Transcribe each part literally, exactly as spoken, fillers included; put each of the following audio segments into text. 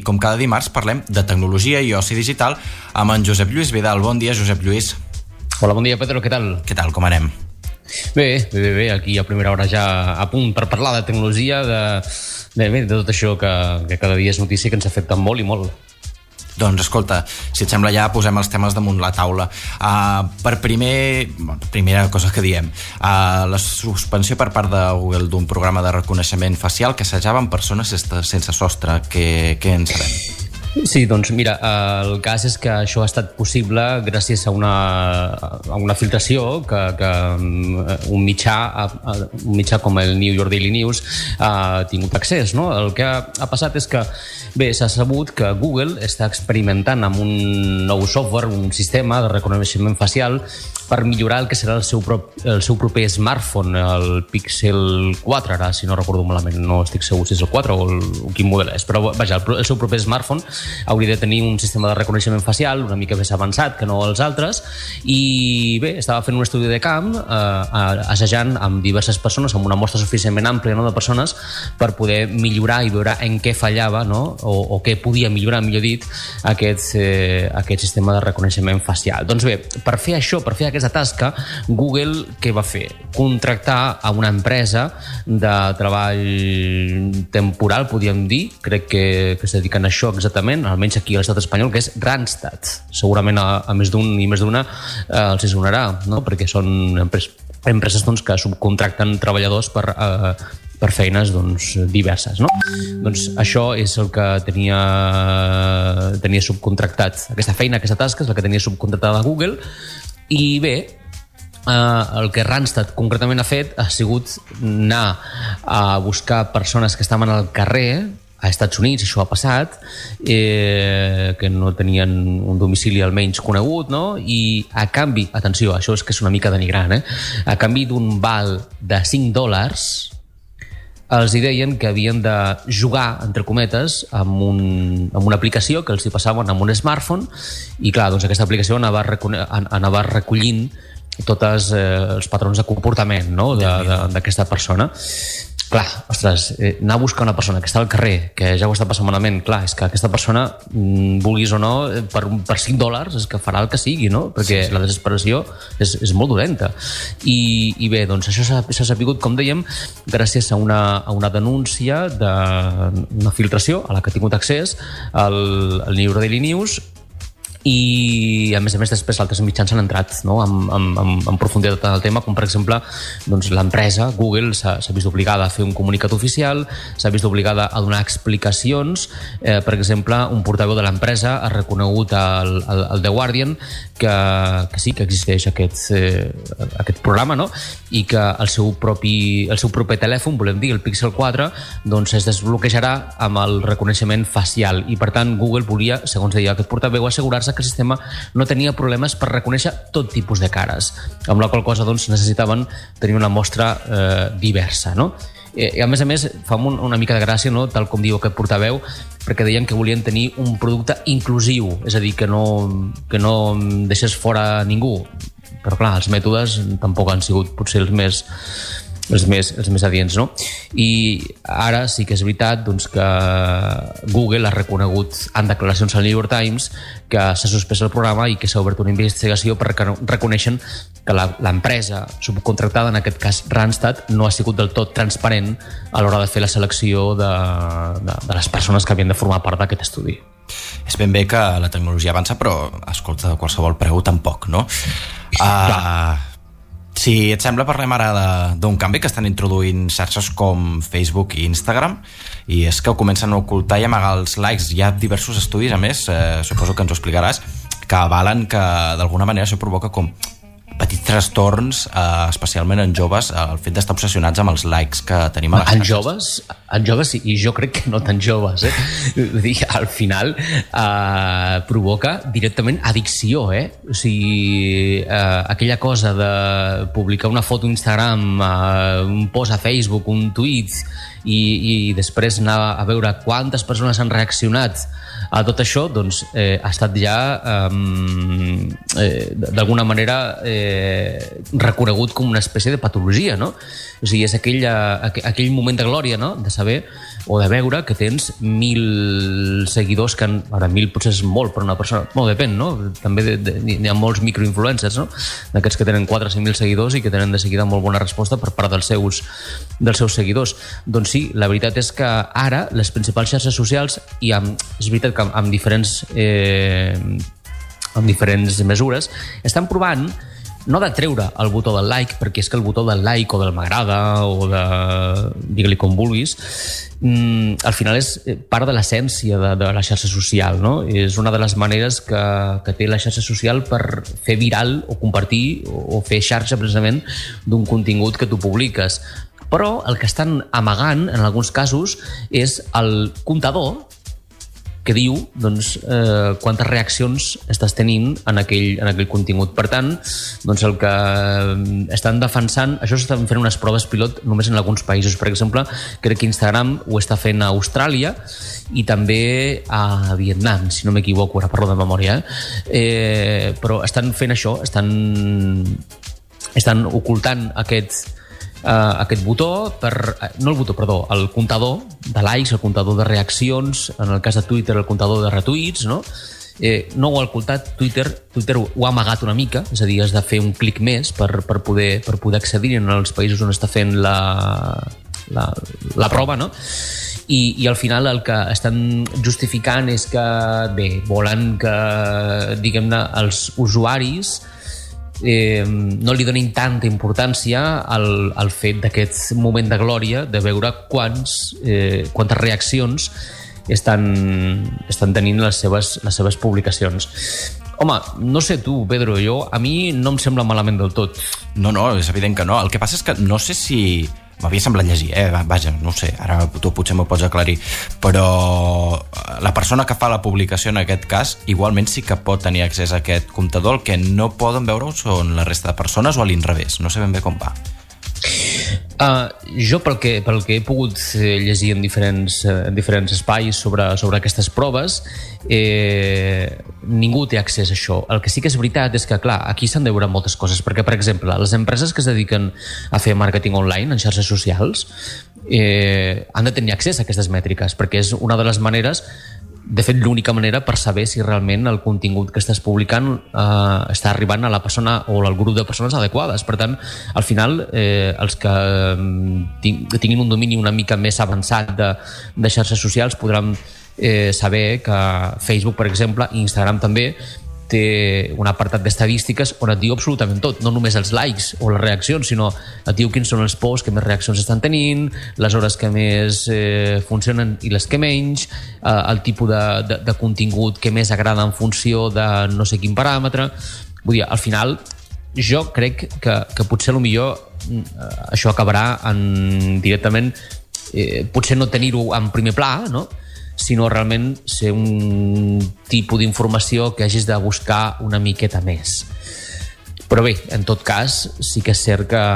com cada dimarts parlem de tecnologia i oci digital amb en Josep Lluís Vidal. Bon dia, Josep Lluís. Hola, bon dia, Pedro, què tal? Què tal, com anem? Bé, bé, bé, bé, aquí a primera hora ja a punt per parlar de tecnologia, de, de, de tot això que, que cada dia és notícia, que ens afecta molt i molt. Doncs escolta, si et sembla ja posem els temes damunt la taula. Uh, per primer, bueno, primera cosa que diem, uh, la suspensió per part de Google d'un programa de reconeixement facial que assajava amb persones sense sostre. Què, què en sabem? Sí, doncs mira, el cas és que això ha estat possible gràcies a una, a una filtració que, que un mitjà, un mitjà com el New York Daily News ha tingut accés, no? El que ha, ha passat és que, bé, s'ha sabut que Google està experimentant amb un nou software, un sistema de reconeixement facial per millorar el que serà el seu, prop, el seu proper smartphone, el Pixel quatre, ara, si no recordo malament, no estic segur si és el quatre o, el, o quin model és, però vaja, el, el seu proper smartphone hauria de tenir un sistema de reconeixement facial una mica més avançat que no els altres, i bé, estava fent un estudi de camp eh, assajant amb diverses persones, amb una mostra suficientment àmplia, no, de persones, per poder millorar i veure en què fallava, no, o, o què podia millorar, millor dit, aquest, eh, aquest sistema de reconeixement facial. Doncs bé, per fer això, per fer aquesta tasca, Google què va fer? Contractar a una empresa de treball temporal, podríem dir, crec que, que es dediquen a això exactament, almenys aquí a l'estat espanyol, que és Randstad. Segurament a, a més d'un i més d'una eh, els sonarà, no? Perquè són empreses, empreses doncs, que subcontracten treballadors per, eh, per feines doncs, diverses, no? Doncs això és el que tenia, tenia subcontractat. Aquesta feina, aquesta tasca és la que tenia subcontractada a Google. I bé, Uh, el que Randstad concretament ha fet ha sigut anar a buscar persones que estaven al carrer a Estats Units, això ha passat, eh, que no tenien un domicili almenys conegut, no? I a canvi, atenció, això és que és una mica denigrant, eh? A canvi d'un val de cinc dòlars els hi deien que havien de jugar, entre cometes, amb, un, amb una aplicació que els hi passaven amb un smartphone, i clar, doncs aquesta aplicació anava, anava recollint tots eh, els patrons de comportament, no? D'aquesta persona. Clar, ostres, eh, anar a buscar una persona que està al carrer, que ja ho està passant malament, clar, és que aquesta persona, mm, vulguis o no, per, per cinc dòlars és que farà el que sigui, no? Perquè sí, sí. La desesperació és, és molt dolenta. I, i bé, doncs això s'ha sapigut, com dèiem, gràcies a una, a una denúncia d'una filtració a la que ha tingut accés el, el New York Daily News, i a més a més després altres mitjans han entrat, no? amb, amb, amb, amb profunditat en el tema, com per exemple doncs, l'empresa Google s'ha vist obligada a fer un comunicat oficial, s'ha vist obligada a donar explicacions, eh, per exemple un portaveu de l'empresa ha reconegut al, al, al The Guardian que, que sí, que existeix aquest, eh, aquest programa, no? I que el seu propi, el seu propi telèfon, volem dir, el Pixel quatre, doncs es desbloquejarà amb el reconeixement facial, i per tant Google volia, segons deia aquest portaveu, assegurar-se que el sistema no tenia problemes per reconèixer tot tipus de cares, amb la qual cosa doncs, necessitaven tenir una mostra eh, diversa, no? I a més a més fa un, una mica de gràcia, no? Tal com diu aquest portaveu, perquè deien que volien tenir un producte inclusiu, és a dir, que no, que no deixés fora ningú, però clar, els mètodes tampoc han sigut potser els més els més, els més adients, no? I ara sí que és veritat doncs, que Google ha reconegut en declaracions al New York Times que s'ha suspès el programa i que s'ha obert una investigació per reconèixer que l'empresa subcontractada, en aquest cas Randstad, no ha sigut del tot transparent a l'hora de fer la selecció de, de, de les persones que havien de formar part d'aquest estudi. És ben bé que la tecnologia avança, però, escolta, de qualsevol preu tampoc, no? Ah... Uh... Si et sembla, parlem ara d'un canvi que estan introduint xarxes com Facebook i Instagram, i és que comencen a ocultar i amagar els likes. Hi ha diversos estudis, a més, eh, suposo que ens ho explicaràs, que avalen que d'alguna manera això provoca com petits trastorns, eh, especialment en joves, el fet d'estar obsessionats amb els likes que tenim a les xarxes. En joves? En joves, i jo crec que no tan joves, eh? Vull dir, al final eh, provoca directament addicció, eh? O sigui, eh, aquella cosa de publicar una foto a Instagram, eh, un post a Facebook, un tuit, i, i després anar a veure quantes persones han reaccionat a tot això, doncs eh, ha estat ja eh, d'alguna manera eh, reconegut com una espècie de patologia, no? O sigui, és aquell, aquell moment de glòria, no?, de saber o de veure que tens mil seguidors que... Han, ara, mil potser és molt per una persona. Molt depèn, no? També de, de, hi ha molts microinfluencers, no?, d'aquests que tenen quatre o cinc mil seguidors i que tenen de seguida molt bona resposta per part dels seus, dels seus seguidors. Doncs sí, la veritat és que ara les principals xarxes socials, i amb, és veritat que amb, amb diferents... Eh, amb diferents mesures, estan provant no de treure el botó del like, perquè és que el botó del like o del m'agrada o de... digue-li com vulguis, mm, al final és part de l'essència de, de la xarxa social, no? És una de les maneres que, que té la xarxa social per fer viral o compartir o, o fer xarxa precisament d'un contingut que tu publiques. Però el que estan amagant, en alguns casos, és el comptador que diu doncs, eh, quantes reaccions estàs tenint en aquell, en aquell contingut. Per tant, doncs el que estan defensant... Això s'estan fent unes proves pilot només en alguns països. Per exemple, crec que Instagram ho està fent a Austràlia i també a Vietnam, si no m'equivoco, ara parlo de memòria. Eh? Eh, però estan fent això, estan, estan ocultant aquest... Uh, aquest botó, per, no el botó, perdó, el comptador de likes, el comptador de reaccions, en el cas de Twitter el comptador de retuits, no? Eh, no ho ha ocultat, Twitter, Twitter ho ha amagat una mica, és a dir, has de fer un clic més per, per, poder, per poder accedir en els països on està fent la, la, la prova, no? I, i al final el que estan justificant és que, bé, volen que, diguem-ne, els usuaris Eh, no li donin tanta importància al, al fet d'aquest moment de glòria, de veure quants, eh, quantes reaccions estan, estan tenint les seves, les seves publicacions. Home, no sé tu, Pedro, jo, a mi no em sembla malament del tot. No, no, és evident que no. El que passa és que no sé si... M'havia semblat llegir, eh? Vaja, no ho sé, ara tu potser m'ho pots aclarir, però la persona que fa la publicació en aquest cas igualment sí que pot tenir accés a aquest comptador. El que no poden veure-ho són la resta de persones o a l'inrevés, no sé ben bé com va. Uh, jo pel que, pel que he pogut llegir en diferents, en diferents espais sobre, sobre aquestes proves, eh, ningú té accés a això. El que sí que és veritat és que, clar, aquí s'han de veure moltes coses, perquè, per exemple, les empreses que es dediquen a fer màrqueting online en xarxes socials eh, han de tenir accés a aquestes mètriques, perquè és una de les maneres, de fet, l'única manera per saber si realment el contingut que estàs publicant eh, està arribant a la persona o al grup de persones adequades. Per tant, al final, eh, els que tinguin un domini una mica més avançat de, de xarxes socials podran eh, saber que Facebook, per exemple, i Instagram també, té un apartat d'estadístiques on et diu absolutament tot, no només els likes o les reaccions, sinó et diu quins són els posts que més reaccions estan tenint, les hores que més eh, funcionen i les que menys, eh, el tipus de, de, de contingut que més agrada en funció de no sé quin paràmetre. Vull dir, al final, jo crec que, que potser a lo millor eh, això acabarà en directament, eh, potser no tenir-ho en primer pla, no?, sinó realment ser un tipus d'informació que hagis de buscar una miqueta més. Però bé, en tot cas, sí que és cert que,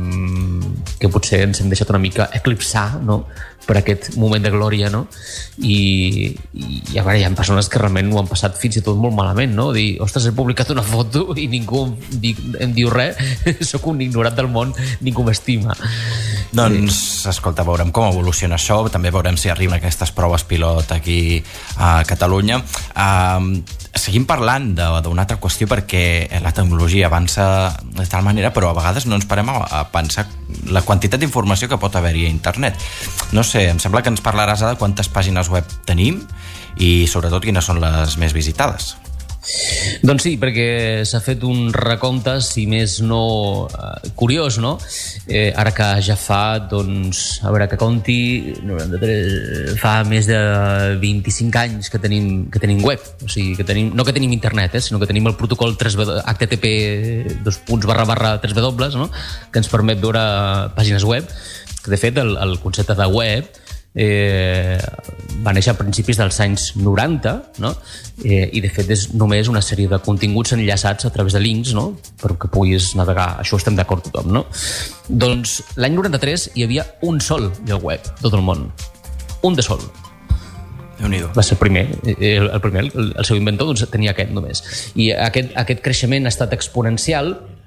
que potser ens hem deixat una mica eclipsar, no?, per aquest moment de glòria, no? I, i a veure, hi ha persones que realment ho han passat fins i tot molt malament, no? Dir, ostres, he publicat una foto i ningú em, di, em diu res, sóc un ignorat del món, ningú m'estima. Doncs, escolta, veurem com evoluciona això, també veurem si arriben aquestes proves pilot aquí a Catalunya. Uh, seguim parlant d'una altra qüestió, perquè la tecnologia avança de tal manera, però a vegades no ens parem a, a pensar la quantitat d'informació que pot haver-hi a internet. No sé, em sembla que ens parlaràs de quantes pàgines web tenim i sobretot quines són les més visitades. Doncs sí, perquè s'ha fet un recompte, si més no eh, curiós, no? Eh, ara que ja fa, doncs, a veure que compti, noranta-tres, fa més de vint-i-cinc anys que tenim, que tenim web, o sigui, que tenim, no que tenim internet, eh, sinó que tenim el protocol H T T P dos punts barra barra tres W, no?, que ens permet veure pàgines web, que de fet el, el concepte de web eh, va néixer a principis dels anys noranta, no? eh, i de fet és només una sèrie de continguts enllaçats a través de links, no?, perquè puguis navegar. Això estem d'acord tothom, no? Doncs l'any noranta-tres hi havia un sol lloc web a tot el món, un de sol. Déu-n'hi-do. Va ser el primer, el, el primer, el, el seu inventor, doncs, tenia aquest només. I aquest, aquest creixement ha estat exponencial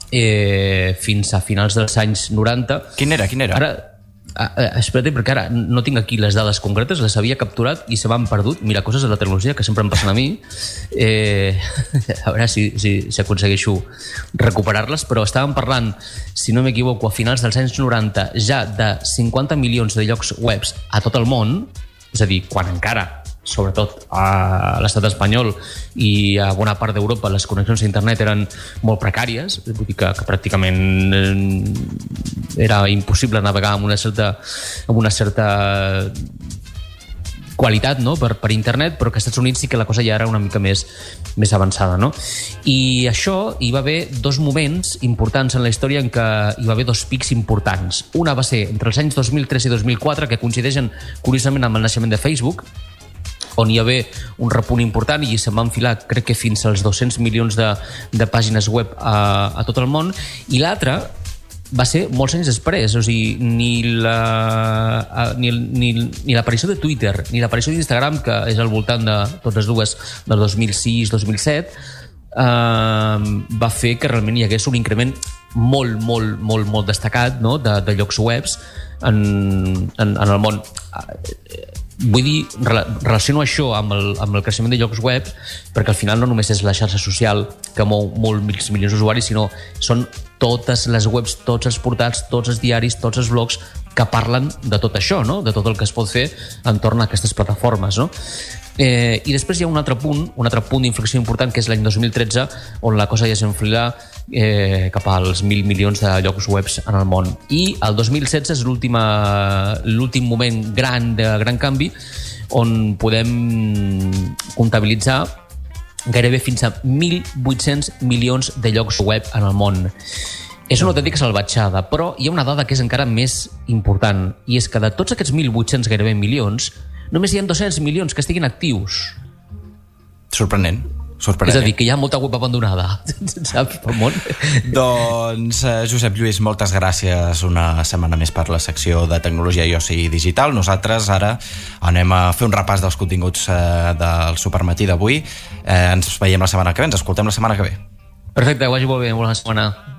eh, fins a finals dels anys noranta. Quin era? Quin era? Ara, eh, espera't, perquè ara no tinc aquí les dades concretes, les havia capturat i se m'han perdut. Mira, coses de la tecnologia que sempre em passen a mi. Eh, a veure si, si, si aconsegueixo recuperar-les, però estàvem parlant, si no m'equivoco, a finals dels anys noranta ja de cinquanta milions de llocs webs a tot el món, és a dir, quan encara sobretot a l'estat espanyol i a bona part d'Europa les connexions a internet eren molt precàries, vull dir que, que pràcticament era impossible navegar amb una certa, amb una certa qualitat, no? per, per internet, però que als Estats Units sí que la cosa ja era una mica més, més avançada. No? I això, hi va haver dos moments importants en la història en què hi va haver dos pics importants. Una va ser entre els anys dos mil tres i dos mil quatre, que coincideixen curiosament amb el naixement de Facebook, on hi va haver un repunt important i se'n va enfilar, crec que fins als dos-cents milions de, de pàgines web a, a tot el món, i l'altre va ser molts anys després, o sigui, ni la, ni, ni, ni l'aparició de Twitter, ni l'aparició d'Instagram, que és al voltant de totes dues del dos mil sis dos mil set, eh, va fer que realment hi hagués un increment molt, molt, molt, molt destacat, no? de, de llocs webs en, en, en el món. Vull dir, relaciono això amb el, amb el creixement de llocs web, perquè al final no només és la xarxa social que mou molt milions d'usuaris, sinó són totes les webs, tots els portals, tots els diaris, tots els blogs que parlen de tot això, no? De tot el que es pot fer entorn a aquestes plataformes. No? Eh, I després hi ha un altre punt, un altre punt d'inflexió important, que és l'any dos mil tretze, on la cosa ja s'enfila eh, cap als mil milions de llocs webs en el món. I el dos mil setze és l'últim moment gran de gran canvi, on podem comptabilitzar gairebé fins a mil vuit-cents milions de llocs web en el món. És una autèntica salvatjada, però hi ha una dada que és encara més important, i és que de tots aquests mil vuit-cents gairebé milions, només hi ha dos-cents milions que estiguin actius. Sorprenent. Sorprenent. És a dir, que hi ha molta web abandonada, saps, pel món. Doncs, eh, Josep Lluís, moltes gràcies una setmana més per la secció de Tecnologia i Oci Digital. Nosaltres ara anem a fer un repàs dels continguts eh, del Supermatí d'avui. Eh, ens veiem la setmana que ve, ens escoltem la setmana que ve. Perfecte, vagi molt bé, bona setmana.